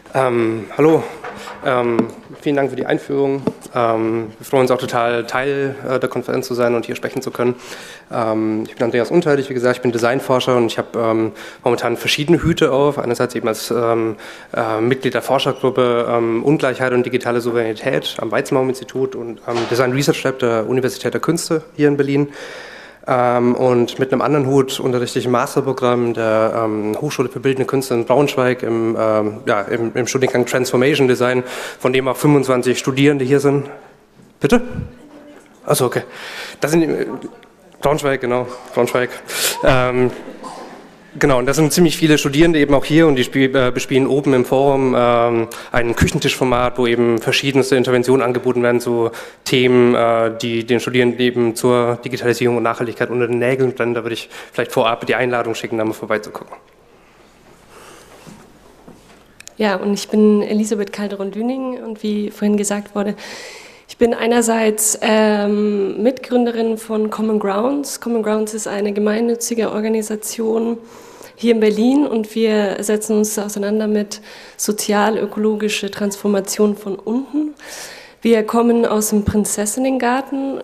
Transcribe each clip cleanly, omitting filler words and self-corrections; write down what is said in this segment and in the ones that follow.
Hallo, vielen Dank für die Einführung. Wir freuen uns auch total, Teil der Konferenz zu sein und hier sprechen zu können. Ich bin Andreas Unterlich, wie gesagt, ich bin Designforscher und ich habe momentan verschiedene Hüte auf. Einerseits eben als Mitglied der Forschergruppe Ungleichheit und digitale Souveränität am Weizenbaum-Institut und am Design Research Lab der Universität der Künste hier in Berlin. Und mit einem anderen Hut unterrichte ich im Masterprogramm der Hochschule für Bildende Künste in Braunschweig im Studiengang Transformation Design, von dem auch 25 Studierende hier sind. Bitte? Achso, okay. Das sind Braunschweig, genau, Braunschweig. Genau, und das sind ziemlich viele Studierende eben auch hier und die bespielen oben im Forum ein Küchentischformat, wo eben verschiedenste Interventionen angeboten werden zu Themen, die den Studierenden eben zur Digitalisierung und Nachhaltigkeit unter den Nägeln brennen. Da würde ich vielleicht vorab die Einladung schicken, da mal vorbeizugucken. Ja, und ich bin Elisabeth Calderon-Düning und wie vorhin gesagt wurde, ich bin einerseits Mitgründerin von Common Grounds. Common Grounds ist eine gemeinnützige Organisation hier in Berlin und wir setzen uns auseinander mit sozial-ökologische Transformation von unten. Wir kommen aus dem Prinzessinnengarten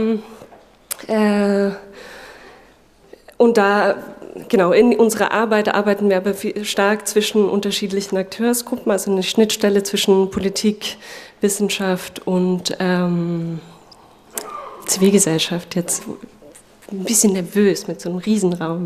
und da, genau, in unserer Arbeit arbeiten wir aber stark zwischen unterschiedlichen Akteursgruppen, also eine Schnittstelle zwischen Politik, Wissenschaft und Zivilgesellschaft. Jetzt ein bisschen nervös mit so einem Riesenraum.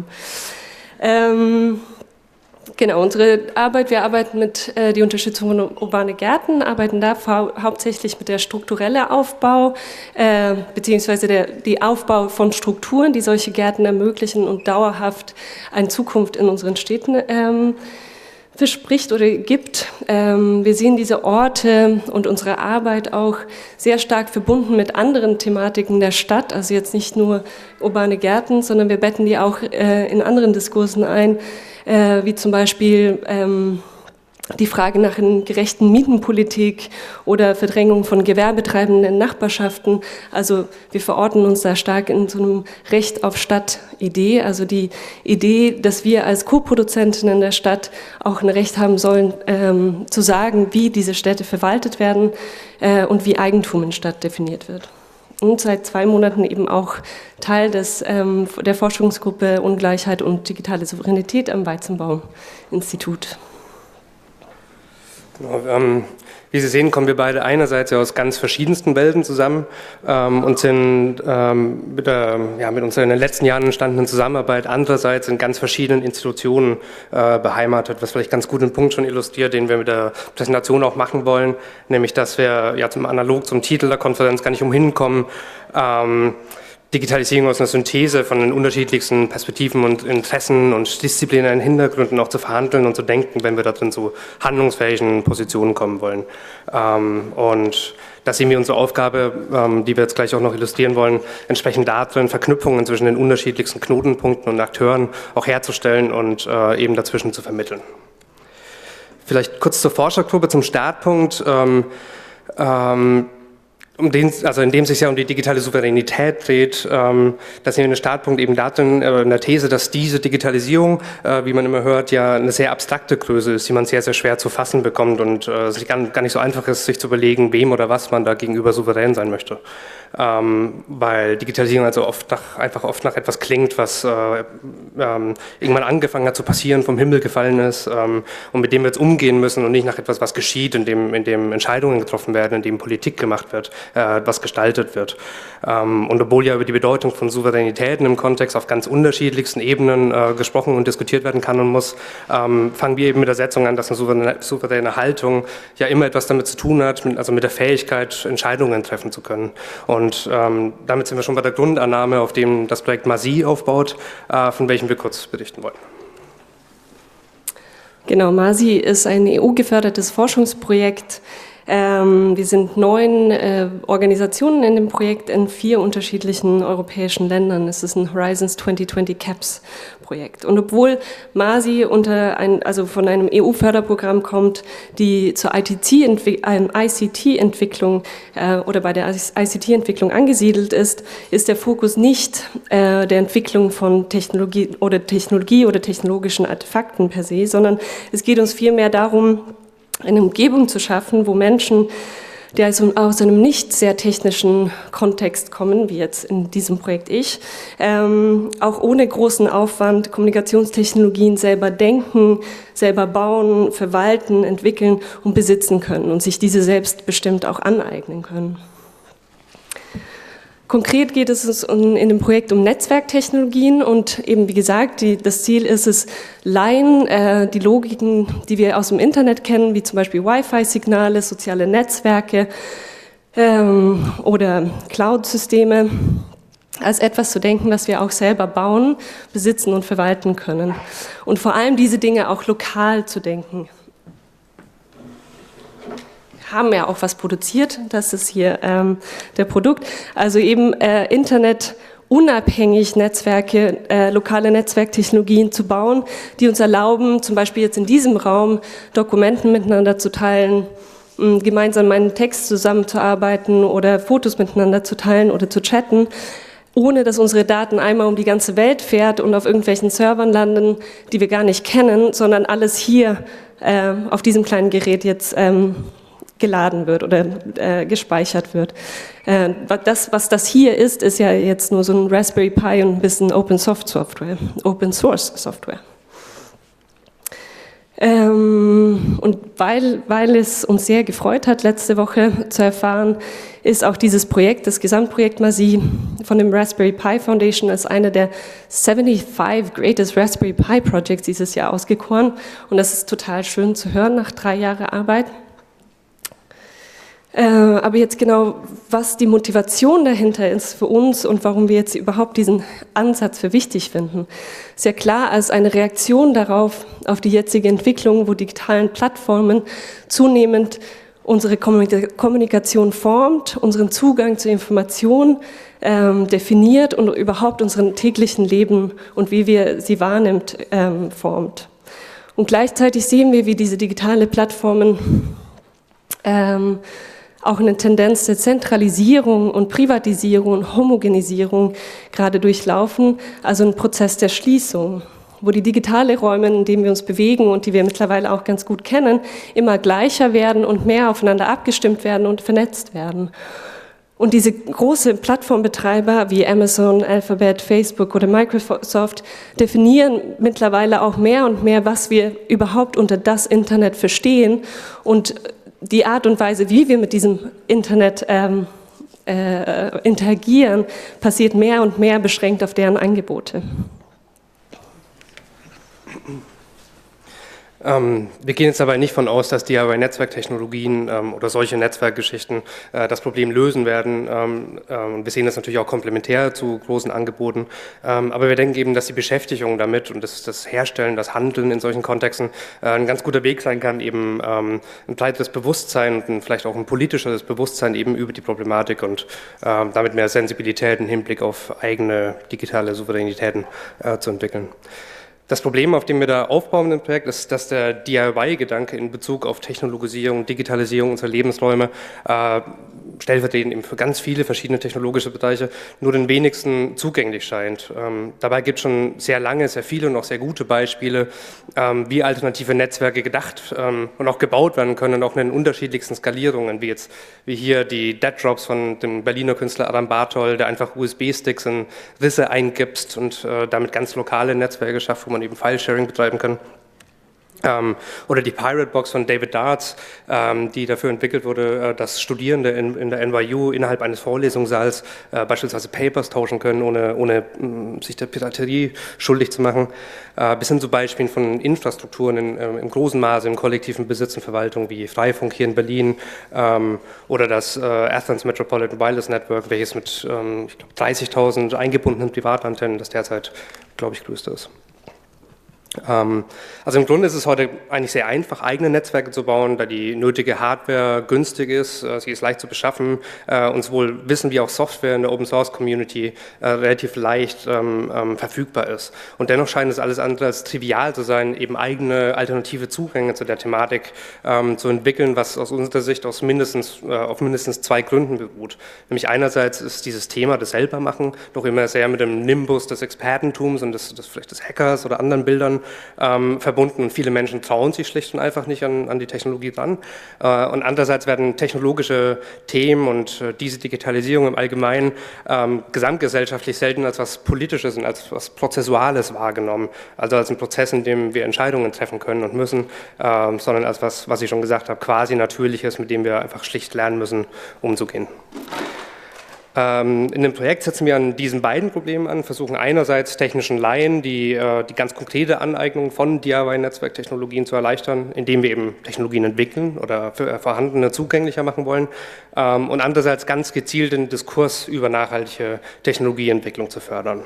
Genau, unsere Arbeit, wir arbeiten mit die Unterstützung von urbane Gärten, arbeiten da hauptsächlich mit der strukturelle Aufbau, beziehungsweise die Aufbau von Strukturen, die solche Gärten ermöglichen und dauerhaft eine Zukunft in unseren Städten verspricht oder gibt. Wir sehen diese Orte und unsere Arbeit auch sehr stark verbunden mit anderen Thematiken der Stadt, also jetzt nicht nur urbane Gärten, sondern wir betten die auch in anderen Diskursen ein, wie zum Beispiel die Frage nach einer gerechten Mietenpolitik oder Verdrängung von gewerbetreibenden Nachbarschaften. Also wir verorten uns da stark in so einem Recht auf Stadt-Idee, also die Idee, dass wir als Co-Produzentinnen der Stadt auch ein Recht haben sollen, zu sagen, wie diese Städte verwaltet werden und wie Eigentum in Stadt definiert wird. Und seit 2 Monaten eben auch Teil der Forschungsgruppe Ungleichheit und digitale Souveränität am Weizenbaum-Institut. Genau, wie Sie sehen, kommen wir beide einerseits ja aus ganz verschiedensten Welten zusammen und sind mit unserer in den letzten Jahren entstandenen Zusammenarbeit andererseits in ganz verschiedenen Institutionen beheimatet, was vielleicht ganz gut den Punkt schon illustriert, den wir mit der Präsentation auch machen wollen, nämlich dass wir ja analog zum Titel der Konferenz gar nicht umhin kommen, Digitalisierung aus einer Synthese von den unterschiedlichsten Perspektiven und Interessen und disziplinären Hintergründen auch zu verhandeln und zu denken, wenn wir da drin zu handlungsfähigen Positionen kommen wollen. Und das sehen wir unsere Aufgabe, die wir jetzt gleich auch noch illustrieren wollen, entsprechend darin Verknüpfungen zwischen den unterschiedlichsten Knotenpunkten und Akteuren auch herzustellen und eben dazwischen zu vermitteln. Vielleicht kurz zur Forschergruppe, zum Startpunkt. In dem es sich ja um die digitale Souveränität dreht, da sehen wir den Startpunkt eben darin, in der These, dass diese Digitalisierung, wie man immer hört, ja eine sehr abstrakte Größe ist, die man sehr, sehr schwer zu fassen bekommt und sich gar nicht so einfach ist, sich zu überlegen, wem oder was man da gegenüber souverän sein möchte. Weil Digitalisierung also einfach oft nach etwas klingt, was irgendwann angefangen hat zu passieren, vom Himmel gefallen ist und mit dem wir jetzt umgehen müssen und nicht nach etwas, was geschieht, in dem Entscheidungen getroffen werden, in dem Politik gemacht wird, was gestaltet wird. Und obwohl ja über die Bedeutung von Souveränitäten im Kontext auf ganz unterschiedlichsten Ebenen gesprochen und diskutiert werden kann und muss, fangen wir eben mit der Setzung an, dass eine souveräne Haltung ja immer etwas damit zu tun hat, also mit der Fähigkeit, Entscheidungen treffen zu können. Und damit sind wir schon bei der Grundannahme, auf dem das Projekt MASI aufbaut, von welchem wir kurz berichten wollen. Genau, MASI ist ein EU-gefördertes Forschungsprojekt. Wir sind 9 Organisationen in dem Projekt in 4 unterschiedlichen europäischen Ländern. Es ist ein Horizons 2020 CAPS Projekt. Und obwohl MASI von einem EU-Förderprogramm kommt, die zur ICT-Entwicklung oder bei der ICT-Entwicklung angesiedelt ist, ist der Fokus nicht der Entwicklung von Technologie oder technologischen Artefakten per se, sondern es geht uns vielmehr darum, eine Umgebung zu schaffen, wo Menschen, die also aus einem nicht sehr technischen Kontext kommen, wie jetzt in diesem Projekt ich, auch ohne großen Aufwand Kommunikationstechnologien selber denken, selber bauen, verwalten, entwickeln und besitzen können und sich diese selbstbestimmt auch aneignen können. Konkret geht es in dem Projekt um Netzwerktechnologien und eben wie gesagt, das Ziel ist es, Laien die Logiken, die wir aus dem Internet kennen, wie zum Beispiel Wi-Fi-Signale, soziale Netzwerke oder Cloud-Systeme, als etwas zu denken, was wir auch selber bauen, besitzen und verwalten können. Und vor allem diese Dinge auch lokal zu denken. Haben ja auch was produziert, das ist hier der Produkt, also eben Internet unabhängig Netzwerke, lokale Netzwerktechnologien zu bauen, die uns erlauben, zum Beispiel jetzt in diesem Raum Dokumenten miteinander zu teilen, gemeinsam einen Text zusammenzuarbeiten oder Fotos miteinander zu teilen oder zu chatten, ohne dass unsere Daten einmal um die ganze Welt fährt und auf irgendwelchen Servern landen, die wir gar nicht kennen, sondern alles hier auf diesem kleinen Gerät jetzt geladen wird oder gespeichert wird. Was das hier ist ja jetzt nur so ein Raspberry Pi und ein bisschen Open Source Software. Und weil es uns sehr gefreut hat, letzte Woche zu erfahren, ist auch dieses Projekt, das Gesamtprojekt MASI von dem Raspberry Pi Foundation als eine der 75 Greatest Raspberry Pi Projects dieses Jahr ausgekoren. Und das ist total schön zu hören nach 3 Jahren Arbeit. Aber jetzt genau, was die Motivation dahinter ist für uns und warum wir jetzt überhaupt diesen Ansatz für wichtig finden. Ist ja klar, als eine Reaktion darauf, auf die jetzige Entwicklung, wo digitalen Plattformen zunehmend unsere Kommunikation formt, unseren Zugang zu Informationen definiert und überhaupt unseren täglichen Leben und wie wir sie wahrnimmt, formt. Und gleichzeitig sehen wir, wie diese digitale Plattformen auch eine Tendenz der Zentralisierung und Privatisierung und Homogenisierung gerade durchlaufen, also ein Prozess der Schließung, wo die digitalen Räume, in denen wir uns bewegen und die wir mittlerweile auch ganz gut kennen, immer gleicher werden und mehr aufeinander abgestimmt werden und vernetzt werden. Und diese großen Plattformbetreiber wie Amazon, Alphabet, Facebook oder Microsoft definieren mittlerweile auch mehr und mehr, was wir überhaupt unter das Internet verstehen und die Art und Weise, wie wir mit diesem Internet interagieren, passiert mehr und mehr beschränkt auf deren Angebote. Wir gehen jetzt dabei nicht von aus, dass DIY-Netzwerktechnologien oder solche Netzwerkgeschichten das Problem lösen werden. Wir sehen das natürlich auch komplementär zu großen Angeboten. Aber wir denken eben, dass die Beschäftigung damit und das Herstellen, das Handeln in solchen Kontexten ein ganz guter Weg sein kann, eben ein breiteres Bewusstsein und vielleicht auch ein politischeres Bewusstsein eben über die Problematik und damit mehr Sensibilität im Hinblick auf eigene digitale Souveränitäten zu entwickeln. Das Problem, auf dem wir da aufbauen im Projekt, ist, dass der DIY-Gedanke in Bezug auf Technologisierung, Digitalisierung unserer Lebensräume stellvertretend eben für ganz viele verschiedene technologische Bereiche nur den wenigsten zugänglich scheint. Dabei gibt es schon sehr lange, sehr viele und auch sehr gute Beispiele, wie alternative Netzwerke gedacht und auch gebaut werden können, auch in den unterschiedlichsten Skalierungen, wie hier die Dead Drops von dem Berliner Künstler Adam Bartol, der einfach USB-Sticks in Risse eingipst und damit ganz lokale Netzwerke schafft, wo man eben File-Sharing betreiben kann. Oder die Pirate Box von David Darts, die dafür entwickelt wurde, dass Studierende in der NYU innerhalb eines Vorlesungssaals beispielsweise Papers tauschen können, ohne sich der Piraterie schuldig zu machen, bis hin zu Beispielen von Infrastrukturen im großen Maße im kollektiven Besitz und Verwaltung wie Freifunk hier in Berlin oder das Athens Metropolitan Wireless Network, welches mit ich glaube 30.000 eingebundenen Privatantennen, das derzeit, glaube ich, größte ist. Also im Grunde ist es heute eigentlich sehr einfach, eigene Netzwerke zu bauen, da die nötige Hardware günstig ist, sie ist leicht zu beschaffen und sowohl Wissen wie auch Software in der Open Source Community relativ leicht verfügbar ist. Und dennoch scheint es alles andere als trivial zu sein, eben eigene alternative Zugänge zu der Thematik zu entwickeln, was aus unserer Sicht auf mindestens 2 Gründen beruht. Nämlich einerseits ist dieses Thema des Selbermachen noch immer sehr mit dem Nimbus des Expertentums und vielleicht des Hackers oder anderen Bildern verbunden und viele Menschen trauen sich schlicht und einfach nicht an die Technologie dran. Und andererseits werden technologische Themen und diese Digitalisierung im Allgemeinen gesamtgesellschaftlich selten als was Politisches und als was Prozessuales wahrgenommen, also als ein Prozess, in dem wir Entscheidungen treffen können und müssen, sondern als was ich schon gesagt habe, quasi Natürliches, mit dem wir einfach schlicht lernen müssen, umzugehen. In dem Projekt setzen wir an diesen beiden Problemen an, versuchen einerseits technischen Laien die ganz konkrete Aneignung von DIY-Netzwerktechnologien zu erleichtern, indem wir eben Technologien entwickeln oder für vorhandene zugänglicher machen wollen, und andererseits ganz gezielt den Diskurs über nachhaltige Technologieentwicklung zu fördern.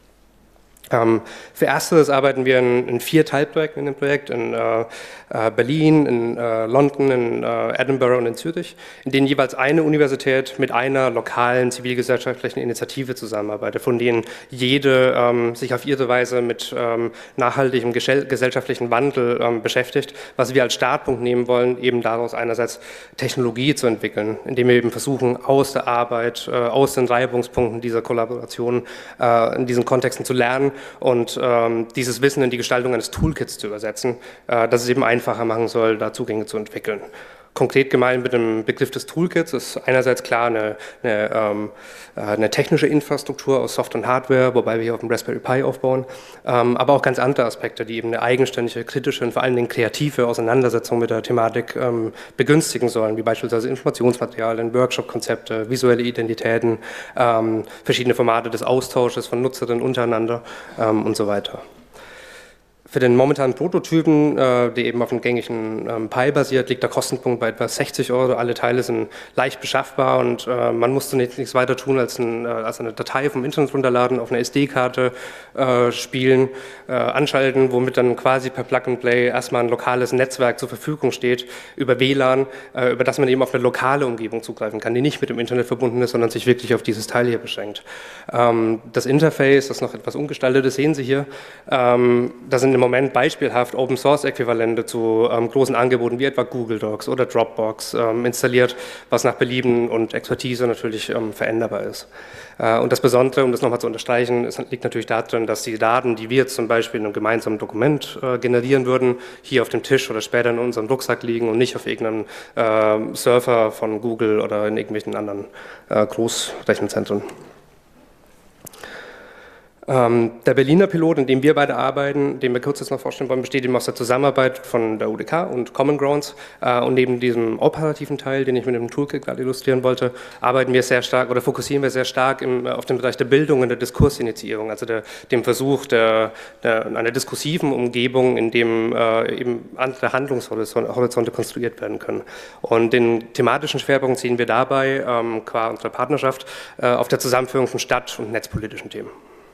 Für Ersteres arbeiten wir in 4 Teilprojekten in dem Projekt, in Berlin, in London, in Edinburgh und in Zürich, in denen jeweils eine Universität mit einer lokalen zivilgesellschaftlichen Initiative zusammenarbeitet, von denen jede sich auf ihre Weise mit nachhaltigem gesellschaftlichen Wandel beschäftigt, was wir als Startpunkt nehmen wollen, eben daraus einerseits Technologie zu entwickeln, indem wir eben versuchen, aus der Arbeit, aus den Reibungspunkten dieser Kollaboration in diesen Kontexten zu lernen und dieses Wissen in die Gestaltung eines Toolkits zu übersetzen, das es eben einfacher machen soll, da Zugänge zu entwickeln. Konkret gemeint mit dem Begriff des Toolkits ist einerseits klar eine technische Infrastruktur aus Soft- und Hardware, wobei wir hier auf dem Raspberry Pi aufbauen, aber auch ganz andere Aspekte, die eben eine eigenständige, kritische und vor allen Dingen kreative Auseinandersetzung mit der Thematik begünstigen sollen, wie beispielsweise Informationsmaterialien, Workshop-Konzepte, visuelle Identitäten, verschiedene Formate des Austausches von Nutzerinnen untereinander und so weiter. Für den momentanen Prototypen, der eben auf dem gängigen Pi basiert, liegt der Kostenpunkt bei etwa 60 €. Alle Teile sind leicht beschaffbar und man musste nichts weiter tun, als eine Datei vom Internet runterladen, auf einer SD-Karte spielen, anschalten, womit dann quasi per Plug-and-Play erstmal ein lokales Netzwerk zur Verfügung steht, über WLAN, über das man eben auf eine lokale Umgebung zugreifen kann, die nicht mit dem Internet verbunden ist, sondern sich wirklich auf dieses Teil hier beschränkt. Das Interface, das noch etwas umgestaltet ist, sehen Sie hier. Da sind im Moment beispielhaft Open-Source-Äquivalente zu großen Angeboten wie etwa Google Docs oder Dropbox installiert, was nach Belieben und Expertise natürlich veränderbar ist. Und das Besondere, um das nochmal zu unterstreichen, liegt natürlich darin, dass die Daten, die wir jetzt zum Beispiel in einem gemeinsamen Dokument generieren würden, hier auf dem Tisch oder später in unserem Rucksack liegen und nicht auf irgendeinem Server von Google oder in irgendwelchen anderen Großrechenzentren. Der Berliner Pilot, in dem wir beide arbeiten, den wir kurz jetzt noch vorstellen wollen, besteht eben aus der Zusammenarbeit von der UDK und Common Grounds, und neben diesem operativen Teil, den ich mit dem Toolkit gerade illustrieren wollte, arbeiten wir sehr stark oder fokussieren wir sehr stark auf den Bereich der Bildung und der Diskursinitiierung, also dem Versuch einer diskursiven Umgebung, in dem eben andere Handlungshorizonte konstruiert werden können. Und den thematischen Schwerpunkt sehen wir dabei, qua unserer Partnerschaft, auf der Zusammenführung von stadt- und netzpolitischen Themen.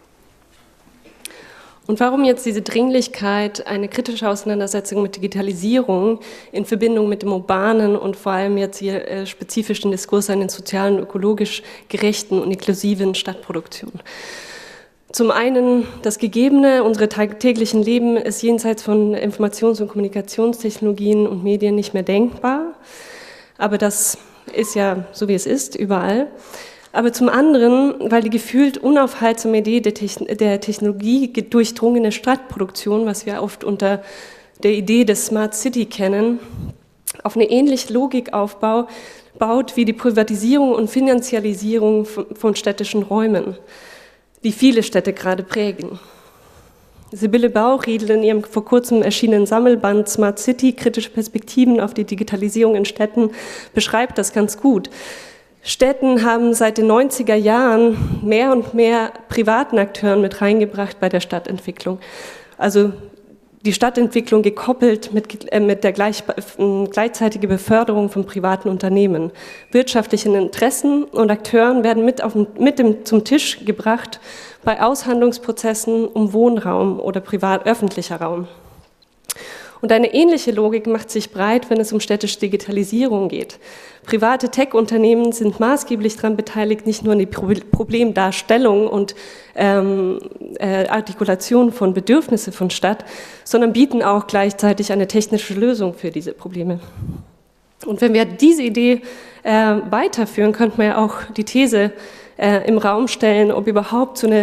Und warum jetzt diese Dringlichkeit, eine kritische Auseinandersetzung mit Digitalisierung in Verbindung mit dem urbanen und vor allem jetzt hier spezifisch den Diskurs an den sozialen, ökologisch gerechten und inklusiven Stadtproduktion? Zum einen, das Gegebene, unsere tagtäglichen Leben ist jenseits von Informations- und Kommunikationstechnologien und Medien nicht mehr denkbar, aber das ist ja so, wie es ist, überall. Aber zum anderen, weil die gefühlt unaufhaltsame Idee der Technologie durchdrungene Stadtproduktion, was wir oft unter der Idee des Smart City kennen, auf eine ähnliche Logik baut wie die Privatisierung und Finanzialisierung von städtischen Räumen, die viele Städte gerade prägen. Sibylle Bauchriedl in ihrem vor kurzem erschienenen Sammelband Smart City, kritische Perspektiven auf die Digitalisierung in Städten beschreibt das ganz gut. Städten haben seit den 90er Jahren mehr und mehr privaten Akteuren mit reingebracht bei der Stadtentwicklung. Also die Stadtentwicklung gekoppelt mit der gleichzeitigen Beförderung von privaten Unternehmen. Wirtschaftliche Interessen und Akteuren werden zum Tisch gebracht bei Aushandlungsprozessen um Wohnraum oder öffentlicher Raum. Und eine ähnliche Logik macht sich breit, wenn es um städtische Digitalisierung geht. Private Tech-Unternehmen sind maßgeblich daran beteiligt, nicht nur an die Problemdarstellung und Artikulation von Bedürfnissen von Stadt, sondern bieten auch gleichzeitig eine technische Lösung für diese Probleme. Und wenn wir diese Idee weiterführen, könnte man ja auch die These im Raum stellen, ob überhaupt so eine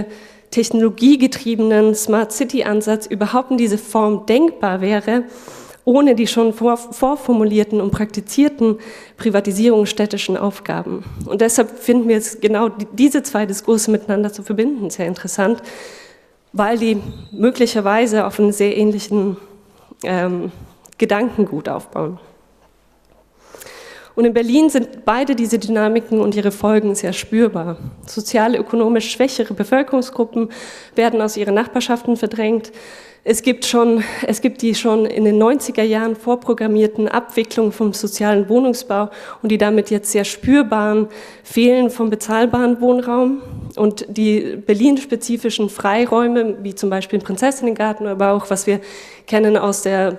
technologiegetriebenen Smart City-Ansatz überhaupt in diese Form denkbar wäre, ohne die schon vorformulierten und praktizierten privatisierungsstädtischen Aufgaben. Und deshalb finden wir jetzt genau diese zwei Diskurse miteinander zu verbinden sehr interessant, weil die möglicherweise auf einen sehr ähnlichen Gedankengut aufbauen. Und in Berlin sind beide diese Dynamiken und ihre Folgen sehr spürbar. Sozial-ökonomisch schwächere Bevölkerungsgruppen werden aus ihren Nachbarschaften verdrängt. Es gibt die schon in den 90er Jahren vorprogrammierten Abwicklungen vom sozialen Wohnungsbau und die damit jetzt sehr spürbaren Fehlen von bezahlbaren Wohnraum und die Berlin-spezifischen Freiräume, wie zum Beispiel im Prinzessinnengarten, aber auch, was wir kennen aus der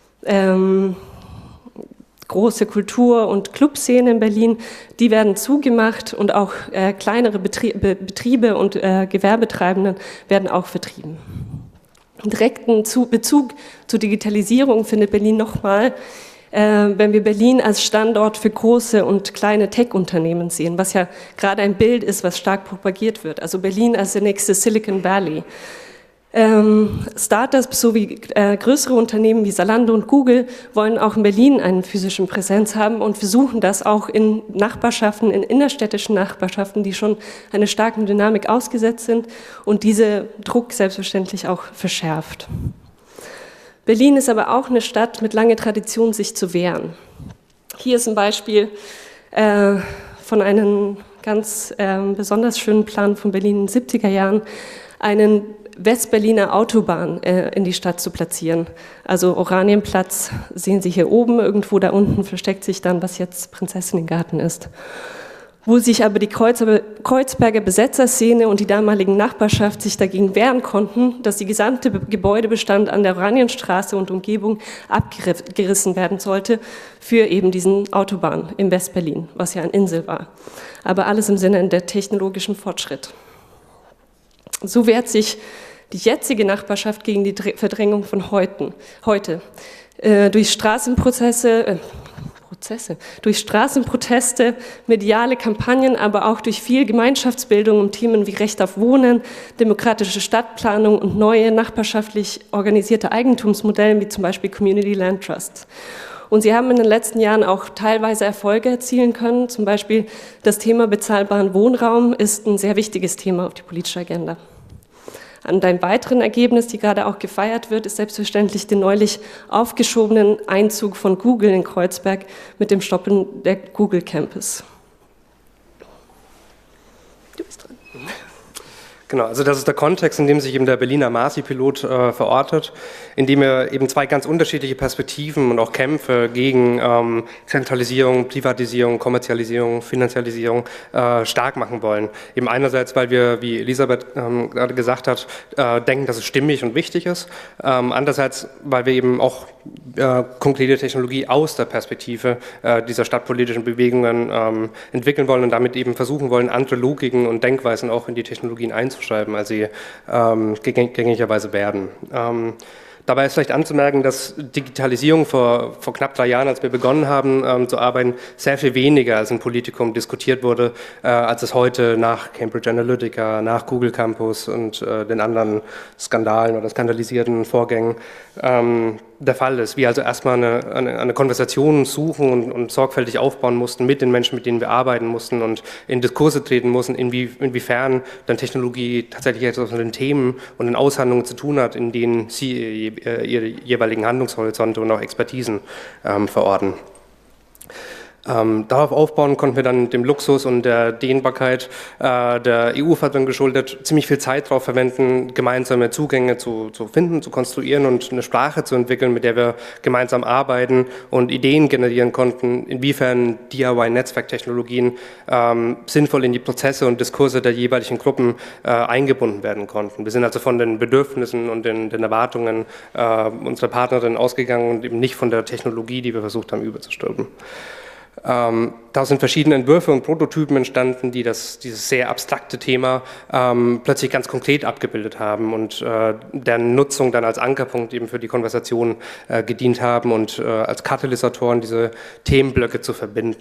große Kultur- und Clubszene in Berlin, die werden zugemacht und auch kleinere Betriebe und Gewerbetreibende werden auch vertrieben. Direkten Bezug zur Digitalisierung findet Berlin nochmal, wenn wir Berlin als Standort für große und kleine Tech-Unternehmen sehen, was ja gerade ein Bild ist, was stark propagiert wird. Also Berlin als der nächste Silicon Valley. Startups sowie größere Unternehmen wie Zalando und Google wollen auch in Berlin eine physische Präsenz haben und versuchen das auch in Nachbarschaften, in innerstädtischen Nachbarschaften, die schon einer starken Dynamik ausgesetzt sind und diese Druck selbstverständlich auch verschärft. Berlin ist aber auch eine Stadt mit langer Tradition, sich zu wehren. Hier ist ein Beispiel von einem ganz besonders schönen Plan von Berlin in den 70er Jahren, einen Westberliner Autobahn in die Stadt zu platzieren. Also Oranienplatz sehen Sie hier oben, irgendwo da unten versteckt sich dann, was jetzt Prinzessinnengarten ist. Wo sich aber die Kreuzberger Besetzerszene und die damaligen Nachbarschaft sich dagegen wehren konnten, dass die gesamte Gebäudebestand an der Oranienstraße und Umgebung abgerissen werden sollte für eben diesen Autobahn in Westberlin, was ja eine Insel war. Aber alles im Sinne der technologischen Fortschritt. So wehrt sich die jetzige Nachbarschaft gegen die Verdrängung von heute. Durch Straßenproteste, mediale Kampagnen, aber auch durch viel Gemeinschaftsbildung um Themen wie Recht auf Wohnen, demokratische Stadtplanung und neue nachbarschaftlich organisierte Eigentumsmodelle wie zum Beispiel Community Land Trusts. Und sie haben in den letzten Jahren auch teilweise Erfolge erzielen können. Zum Beispiel das Thema bezahlbaren Wohnraum ist ein sehr wichtiges Thema auf die politische Agenda. Und ein weiteres Ergebnis, die gerade auch gefeiert wird, ist selbstverständlich der neulich aufgeschobenen Einzug von Google in Kreuzberg mit dem Stoppen der Google Campus. Du bist dran. Genau, also das ist der Kontext, in dem sich eben der Berliner Marsi-Pilot verortet, in dem er eben zwei ganz unterschiedliche Perspektiven und auch Kämpfe gegen Zentralisierung, Privatisierung, Kommerzialisierung, Finanzialisierung stark machen wollen. Eben einerseits, weil wir, wie Elisabeth gerade gesagt hat, denken, dass es stimmig und wichtig ist. Andererseits, weil wir eben auch konkrete Technologie aus der Perspektive dieser stadtpolitischen Bewegungen entwickeln wollen und damit eben versuchen wollen, andere Logiken und Denkweisen auch in die Technologien einzuschreiben, als sie gängigerweise werden. Dabei ist vielleicht anzumerken, dass Digitalisierung vor knapp 3 Jahren, als wir begonnen haben zu arbeiten, sehr viel weniger als im Politikum diskutiert wurde, als es heute nach Cambridge Analytica, nach Google Campus und den anderen Skandalen oder skandalisierten Vorgängen der Fall ist. Wir also erstmal eine Konversation suchen und sorgfältig aufbauen mussten mit den Menschen, mit denen wir arbeiten mussten und in Diskurse treten mussten, inwiefern dann Technologie tatsächlich etwas mit den Themen und den Aushandlungen zu tun hat, in denen sie ihre jeweiligen Handlungshorizonte und auch Expertisen verorten. Darauf aufbauen konnten wir dann dem Luxus und der Dehnbarkeit der EU-Förderung geschuldet ziemlich viel Zeit darauf verwenden, gemeinsame Zugänge zu finden, zu konstruieren und eine Sprache zu entwickeln, mit der wir gemeinsam arbeiten und Ideen generieren konnten, inwiefern DIY-Netzwerktechnologien sinnvoll in die Prozesse und Diskurse der jeweiligen Gruppen eingebunden werden konnten. Wir sind also von den Bedürfnissen und den Erwartungen unserer Partnerin ausgegangen und eben nicht von der Technologie, die wir versucht haben überzustülpen. Da sind verschiedene Entwürfe und Prototypen entstanden, die dieses sehr abstrakte Thema plötzlich ganz konkret abgebildet haben und deren Nutzung dann als Ankerpunkt eben für die Konversation gedient haben und als Katalysatoren diese Themenblöcke zu verbinden.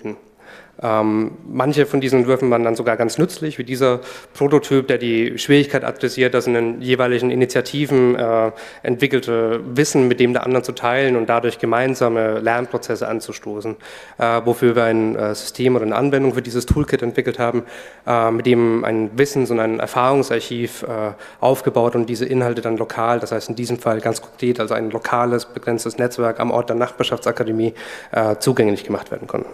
Manche von diesen Entwürfen waren dann sogar ganz nützlich, wie dieser Prototyp, der die Schwierigkeit adressiert, das in den jeweiligen Initiativen entwickelte Wissen mit dem der anderen zu teilen und dadurch gemeinsame Lernprozesse anzustoßen, wofür wir ein System oder eine Anwendung für dieses Toolkit entwickelt haben, mit dem ein Wissens- und ein Erfahrungsarchiv aufgebaut und diese Inhalte dann lokal, das heißt in diesem Fall ganz konkret, also ein lokales, begrenztes Netzwerk am Ort der Nachbarschaftsakademie zugänglich gemacht werden konnten.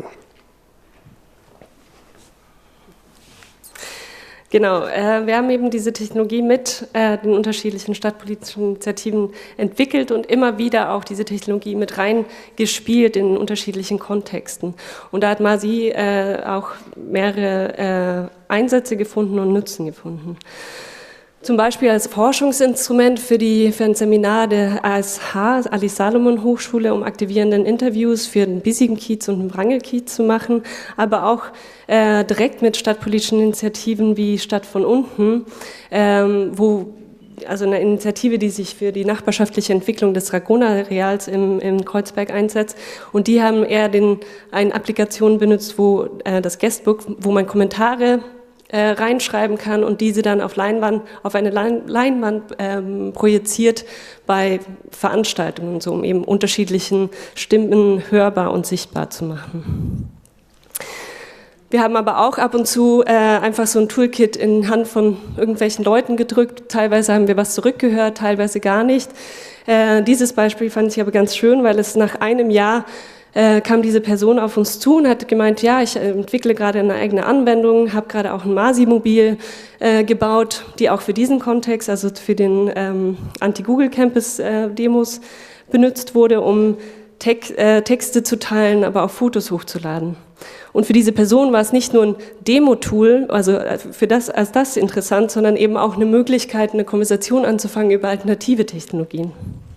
Genau, wir haben eben diese Technologie mit den unterschiedlichen stadtpolitischen Initiativen entwickelt und immer wieder auch diese Technologie mit reingespielt in unterschiedlichen Kontexten. Und da hat Masi auch mehrere Einsätze gefunden und Nutzen gefunden. Zum Beispiel als Forschungsinstrument für ein Seminar der ASH, Alice Salomon Hochschule, um aktivierenden Interviews für den Bissigen Kiez und den Wrangelkiez zu machen, aber auch direkt mit stadtpolitischen Initiativen wie Stadt von unten, also eine Initiative, die sich für die nachbarschaftliche Entwicklung des Dragoner-Areals im Kreuzberg einsetzt. Und die haben eher eine Applikation benutzt, wo das Guestbook, wo man Kommentare reinschreiben kann und diese dann auf eine Leinwand projiziert bei Veranstaltungen, so um eben unterschiedlichen Stimmen hörbar und sichtbar zu machen. Wir haben aber auch ab und zu einfach so ein Toolkit in Hand von irgendwelchen Leuten gedrückt. Teilweise haben wir was zurückgehört, teilweise gar nicht. Dieses Beispiel fand ich aber ganz schön, weil es nach einem Jahr kam diese Person auf uns zu und hat gemeint, ja, ich entwickle gerade eine eigene Anwendung, habe gerade auch ein Masi-Mobil gebaut, die auch für diesen Kontext, also für den Anti-Google-Campus-Demos benutzt wurde, um Texte zu teilen, aber auch Fotos hochzuladen. Und für diese Person war es nicht nur ein Demo-Tool, also als das interessant, sondern eben auch eine Möglichkeit, eine Konversation anzufangen über alternative Technologien.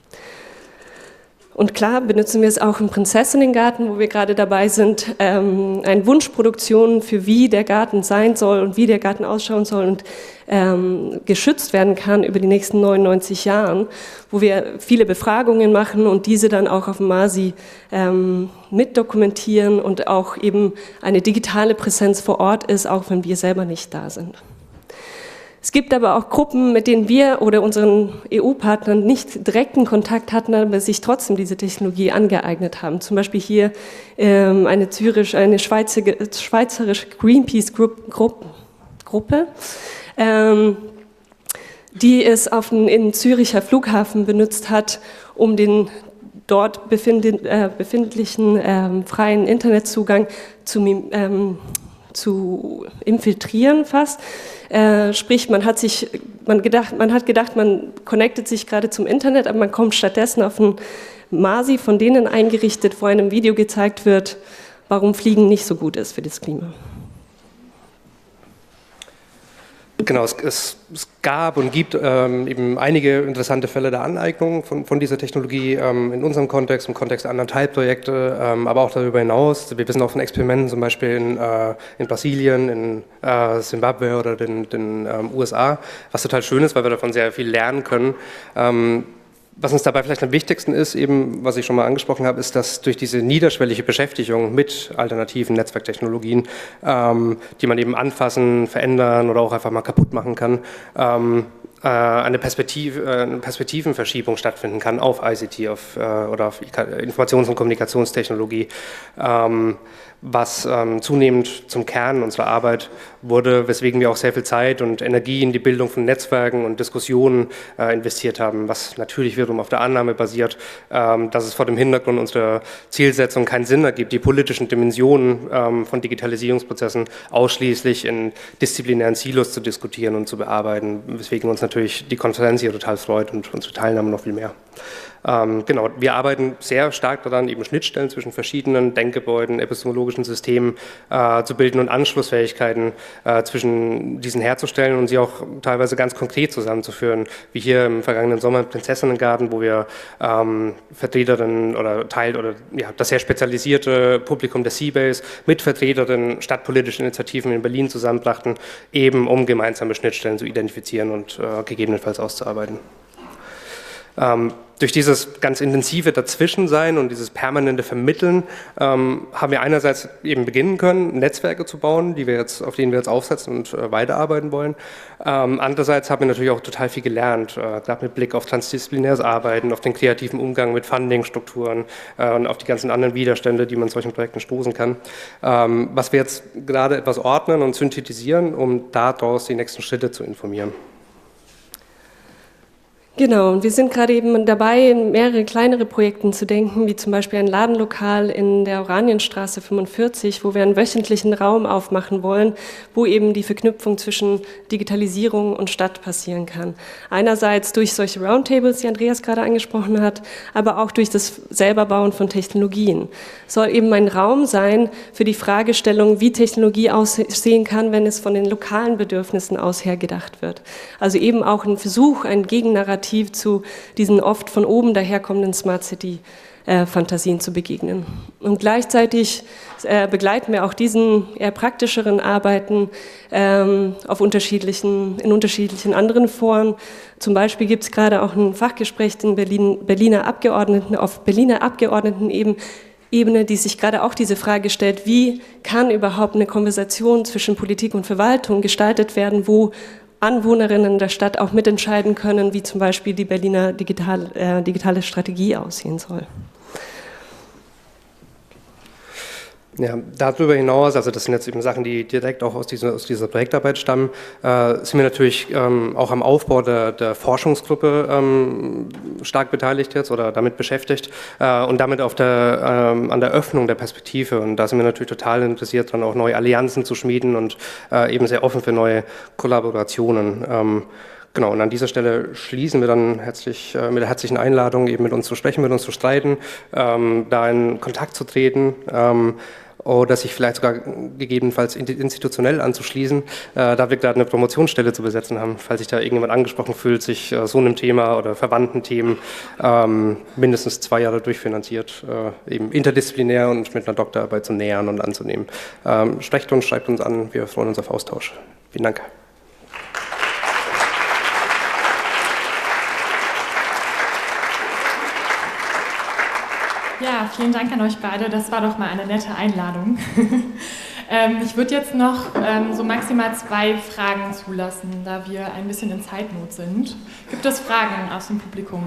Und klar benutzen wir es auch im Prinzessinnengarten, wo wir gerade dabei sind, eine Wunschproduktion für wie der Garten sein soll und wie der Garten ausschauen soll und geschützt werden kann über die nächsten 99 Jahren, wo wir viele Befragungen machen und diese dann auch auf dem Masi mitdokumentieren und auch eben eine digitale Präsenz vor Ort ist, auch wenn wir selber nicht da sind. Es gibt aber auch Gruppen, mit denen wir oder unseren EU-Partnern nicht direkten Kontakt hatten, aber sich trotzdem diese Technologie angeeignet haben. Zum Beispiel hier eine schweizerische Greenpeace-Gruppe, die es im Züricher Flughafen benutzt hat, um den dort befindlichen freien Internetzugang zu infiltrieren fast. Sprich, man hat gedacht, man connectet sich gerade zum Internet, aber man kommt stattdessen auf ein Masi von denen eingerichtet, wo einem Video gezeigt wird, warum Fliegen nicht so gut ist für das Klima. Genau, es gab und gibt eben einige interessante Fälle der Aneignung von dieser Technologie in unserem Kontext, im Kontext anderer Teilprojekte, aber auch darüber hinaus. Wir wissen auch von Experimenten, zum Beispiel in Brasilien, in Zimbabwe oder den USA, was total schön ist, weil wir davon sehr viel lernen können. Was uns dabei vielleicht am wichtigsten ist, eben, was ich schon mal angesprochen habe, ist, dass durch diese niederschwellige Beschäftigung mit alternativen Netzwerktechnologien, die man eben anfassen, verändern oder auch einfach mal kaputt machen kann, eine Perspektivenverschiebung stattfinden kann auf ICT oder auf Informations- und Kommunikationstechnologie, was zunehmend zum Kern unserer Arbeit wurde, weswegen wir auch sehr viel Zeit und Energie in die Bildung von Netzwerken und Diskussionen investiert haben, was natürlich wiederum auf der Annahme basiert, dass es vor dem Hintergrund unserer Zielsetzung keinen Sinn ergibt, die politischen Dimensionen von Digitalisierungsprozessen ausschließlich in disziplinären Silos zu diskutieren und zu bearbeiten, weswegen uns natürlich die Konferenz hier total freut und unsere Teilnahme noch viel mehr. Genau, wir arbeiten sehr stark daran, eben Schnittstellen zwischen verschiedenen Denkgebäuden, epistemologischen Systemen zu bilden und Anschlussfähigkeiten zwischen diesen herzustellen und sie auch teilweise ganz konkret zusammenzuführen, wie hier im vergangenen Sommer im Prinzessinnengarten, wo wir Vertreterinnen oder das sehr spezialisierte Publikum der Seabase mit Vertreterinnen stadtpolitischen Initiativen in Berlin zusammenbrachten, eben um gemeinsame Schnittstellen zu identifizieren und gegebenenfalls auszuarbeiten. Durch dieses ganz intensive Dazwischensein und dieses permanente Vermitteln haben wir einerseits eben beginnen können, Netzwerke zu bauen, auf denen wir jetzt aufsetzen und weiterarbeiten wollen. Andererseits haben wir natürlich auch total viel gelernt, gerade mit Blick auf transdisziplinäres Arbeiten, auf den kreativen Umgang mit Funding-Strukturen und auf die ganzen anderen Widerstände, die man in solchen Projekten stoßen kann. Was wir jetzt gerade etwas ordnen und synthetisieren, um daraus die nächsten Schritte zu informieren. Genau, und wir sind gerade eben dabei, in mehrere kleinere Projekte zu denken, wie zum Beispiel ein Ladenlokal in der Oranienstraße 45, wo wir einen wöchentlichen Raum aufmachen wollen, wo eben die Verknüpfung zwischen Digitalisierung und Stadt passieren kann. Einerseits durch solche Roundtables, die Andreas gerade angesprochen hat, aber auch durch das Selberbauen von Technologien. Es soll eben ein Raum sein für die Fragestellung, wie Technologie aussehen kann, wenn es von den lokalen Bedürfnissen aus her gedacht wird. Also eben auch ein Versuch, ein Gegennarrativ zu diesen oft von oben daherkommenden Smart City-Fantasien zu begegnen. Und gleichzeitig begleiten wir auch diesen eher praktischeren Arbeiten in unterschiedlichen anderen Foren. Zum Beispiel gibt es gerade auch ein Fachgespräch auf Berliner Abgeordnetenebene, die sich gerade auch diese Frage stellt, wie kann überhaupt eine Konversation zwischen Politik und Verwaltung gestaltet werden, wo Anwohnerinnen der Stadt auch mitentscheiden können, wie zum Beispiel die Berliner digitale Strategie aussehen soll. Ja, darüber hinaus, also das sind jetzt eben Sachen, die direkt auch aus dieser Projektarbeit stammen, sind wir natürlich auch am Aufbau der Forschungsgruppe stark beteiligt jetzt oder damit beschäftigt und damit an der Öffnung der Perspektive. Und da sind wir natürlich total interessiert daran, auch neue Allianzen zu schmieden und eben sehr offen für neue Kollaborationen. Genau, und an dieser Stelle schließen wir dann mit der herzlichen Einladung, eben mit uns zu sprechen, mit uns zu streiten, da in Kontakt zu treten, oder sich vielleicht sogar gegebenenfalls institutionell anzuschließen, da wir gerade eine Promotionsstelle zu besetzen haben, falls sich da irgendjemand angesprochen fühlt, sich so einem Thema oder verwandten Themen mindestens 2 Jahre durchfinanziert, eben interdisziplinär und mit einer Doktorarbeit zu nähern und anzunehmen. Sprecht uns, schreibt uns an, wir freuen uns auf Austausch. Vielen Dank. Ja, vielen Dank an euch beide. Das war doch mal eine nette Einladung. Ich würde jetzt noch so maximal 2 Fragen zulassen, da wir ein bisschen in Zeitnot sind. Gibt es Fragen aus dem Publikum?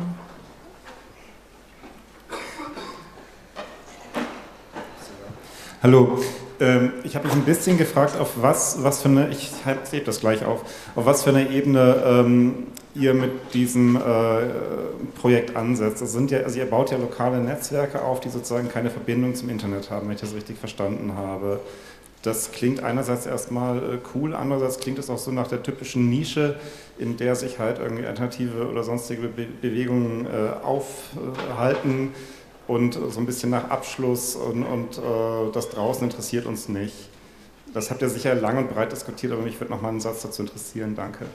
Hallo. Ich habe mich ein bisschen gefragt, auf was für eine, ich hebe das gleich auf was für eine Ebene ihr mit diesem Projekt ansetzt. Also ihr baut ja lokale Netzwerke auf, die sozusagen keine Verbindung zum Internet haben, wenn ich das richtig verstanden habe. Das klingt einerseits erstmal cool, andererseits klingt es auch so nach der typischen Nische, in der sich halt irgendwie alternative oder sonstige Bewegungen aufhalten. Und so ein bisschen nach Abschluss und das draußen interessiert uns nicht. Das habt ihr sicher lang und breit diskutiert, aber mich würde noch mal einen Satz dazu interessieren. Danke.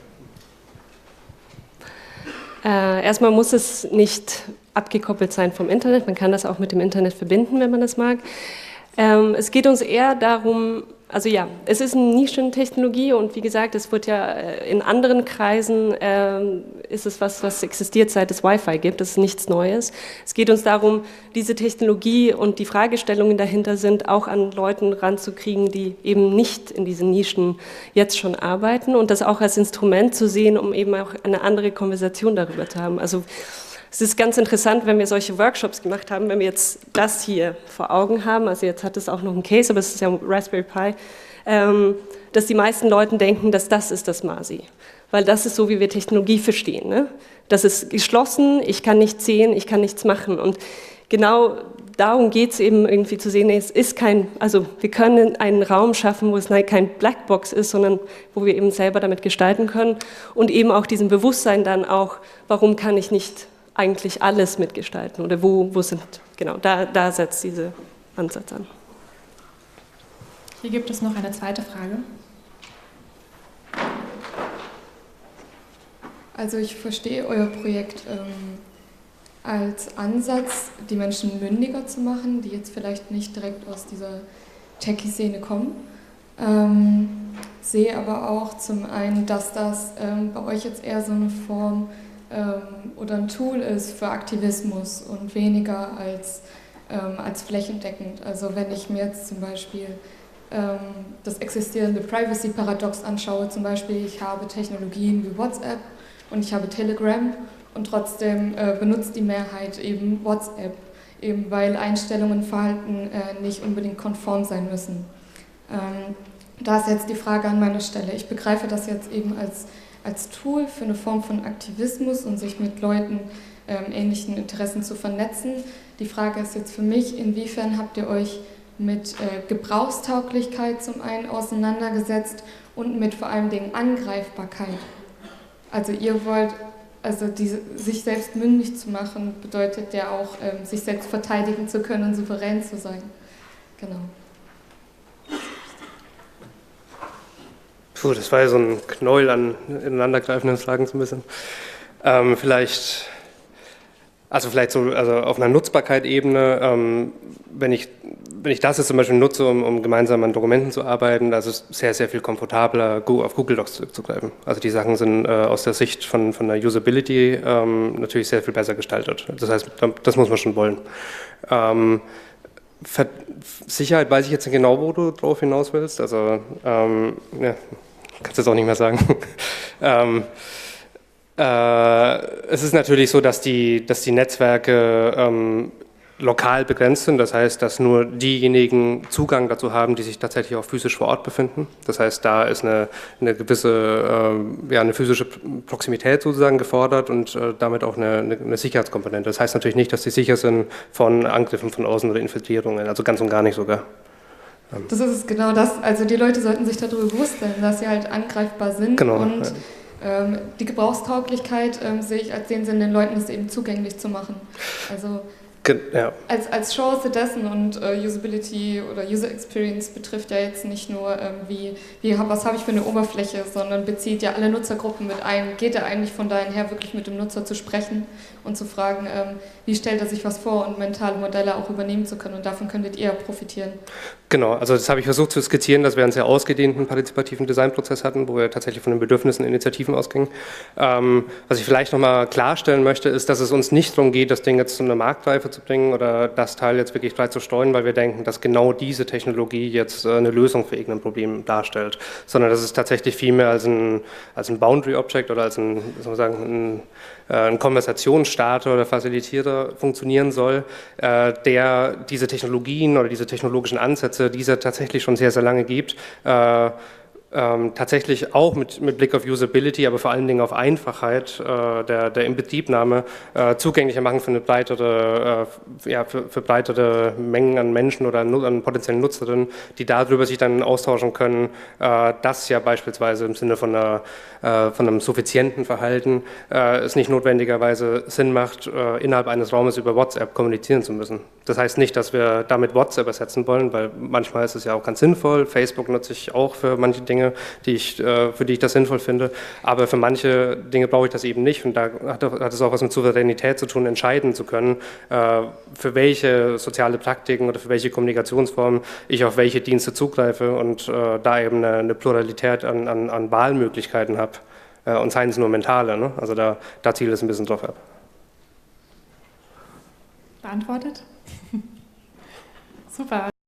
Erstmal muss es nicht abgekoppelt sein vom Internet. Man kann das auch mit dem Internet verbinden, wenn man das mag. Es geht uns eher darum, also ja, es ist eine Nischentechnologie und wie gesagt, es wird ja in anderen Kreisen, ist es was existiert, seit es Wi-Fi gibt, das ist nichts Neues. Es geht uns darum, diese Technologie und die Fragestellungen dahinter sind, auch an Leuten ranzukriegen, die eben nicht in diesen Nischen jetzt schon arbeiten und das auch als Instrument zu sehen, um eben auch eine andere Konversation darüber zu haben. Also es ist ganz interessant, wenn wir solche Workshops gemacht haben, wenn wir jetzt das hier vor Augen haben, also jetzt hat es auch noch einen Case, aber es ist ja ein Raspberry Pi, dass die meisten Leute denken, dass das ist das MASI, weil das ist so, wie wir Technologie verstehen. Ne? Das ist geschlossen, ich kann nichts sehen, ich kann nichts machen und genau darum geht es eben irgendwie zu sehen, es ist also wir können einen Raum schaffen, wo es kein Blackbox ist, sondern wo wir eben selber damit gestalten können und eben auch diesem Bewusstsein dann auch, warum kann ich nicht eigentlich alles mitgestalten oder wo sind, genau, da setzt dieser Ansatz an. Hier gibt es noch eine zweite Frage. Also ich verstehe euer Projekt als Ansatz, die Menschen mündiger zu machen, die jetzt vielleicht nicht direkt aus dieser Techie-Szene kommen. Sehe aber auch zum einen, dass das bei euch jetzt eher so eine Form oder ein Tool ist für Aktivismus und weniger als flächendeckend. Also wenn ich mir jetzt zum Beispiel das existierende Privacy-Paradox anschaue, zum Beispiel ich habe Technologien wie WhatsApp und ich habe Telegram und trotzdem benutzt die Mehrheit eben WhatsApp, eben weil Einstellungen und Verhalten nicht unbedingt konform sein müssen. Da ist jetzt die Frage an meiner Stelle. Ich begreife das jetzt eben als Tool für eine Form von Aktivismus und sich mit Leuten ähnlichen Interessen zu vernetzen. Die Frage ist jetzt für mich, inwiefern habt ihr euch mit Gebrauchstauglichkeit zum einen auseinandergesetzt und mit vor allem Dingen Angreifbarkeit. Also ihr wollt, sich selbst mündig zu machen, bedeutet ja auch, sich selbst verteidigen zu können und souverän zu sein. Genau. Puh, das war ja so ein Knäuel an ineinandergreifenden Fragen so ein bisschen. Vielleicht so, also auf einer Nutzbarkeit-Ebene, wenn ich das jetzt zum Beispiel nutze, um gemeinsam an Dokumenten zu arbeiten, das ist sehr, sehr viel komfortabler, auf Google Docs zurückzugreifen. Also die Sachen sind aus der Sicht von der Usability natürlich sehr viel besser gestaltet. Das heißt, das muss man schon wollen. Sicherheit weiß ich jetzt nicht genau, wo du drauf hinaus willst. Also, ja, kannst du jetzt auch nicht mehr sagen. Es ist natürlich so, dass die Netzwerke lokal begrenzt sind. Das heißt, dass nur diejenigen Zugang dazu haben, die sich tatsächlich auch physisch vor Ort befinden. Das heißt, da ist eine gewisse, eine physische Proximität sozusagen gefordert und damit auch eine Sicherheitskomponente. Das heißt natürlich nicht, dass sie sicher sind von Angriffen von außen oder Infiltrierungen, also ganz und gar nicht sogar. Das ist genau das. Also die Leute sollten sich darüber bewusst sein, dass sie halt angreifbar sind. Genau. Und die Gebrauchstauglichkeit sehe ich als den Sinn, den Leuten das eben zugänglich zu machen. Also ja. Als Chance dessen und Usability oder User Experience betrifft ja jetzt nicht nur, was habe ich für eine Oberfläche, sondern bezieht ja alle Nutzergruppen mit ein. Geht er eigentlich von dahin her wirklich mit dem Nutzer zu sprechen und zu fragen, wie stellt er sich was vor und mentale Modelle auch übernehmen zu können, und davon könntet ihr profitieren. Genau, also das habe ich versucht zu skizzieren, dass wir einen sehr ausgedehnten partizipativen Designprozess hatten, wo wir tatsächlich von den Bedürfnissen und Initiativen ausgingen. Was ich vielleicht nochmal klarstellen möchte, ist, dass es uns nicht darum geht, das Ding jetzt zu einer Marktreife zu bringen oder das Teil jetzt wirklich breit zu streuen, weil wir denken, dass genau diese Technologie jetzt eine Lösung für irgendein Problem darstellt, sondern dass es tatsächlich vielmehr als ein Boundary Object oder als ein Konversationsstarter oder Facilitierer funktionieren soll, der diese Technologien oder diese technologischen Ansätze, die es ja tatsächlich schon sehr, sehr lange gibt, tatsächlich auch mit Blick auf Usability, aber vor allen Dingen auf Einfachheit der Inbetriebnahme zugänglicher machen für eine breitere, für breitere Mengen an Menschen oder an potenziellen Nutzerinnen, die darüber sich dann austauschen können, dass ja beispielsweise im Sinne von einem suffizienten Verhalten es nicht notwendigerweise Sinn macht, innerhalb eines Raumes über WhatsApp kommunizieren zu müssen. Das heißt nicht, dass wir damit WhatsApp ersetzen wollen, weil manchmal ist es ja auch ganz sinnvoll. Facebook nutze ich auch für manche Dinge, für die ich das sinnvoll finde. Aber für manche Dinge brauche ich das eben nicht. Und da hat es auch was mit Souveränität zu tun, entscheiden zu können, für welche soziale Praktiken oder für welche Kommunikationsformen ich auf welche Dienste zugreife und da eben eine Pluralität an Wahlmöglichkeiten habe. Und seien es nur mentale. Ne? Also da zielt es ein bisschen drauf ab. Beantwortet? Super.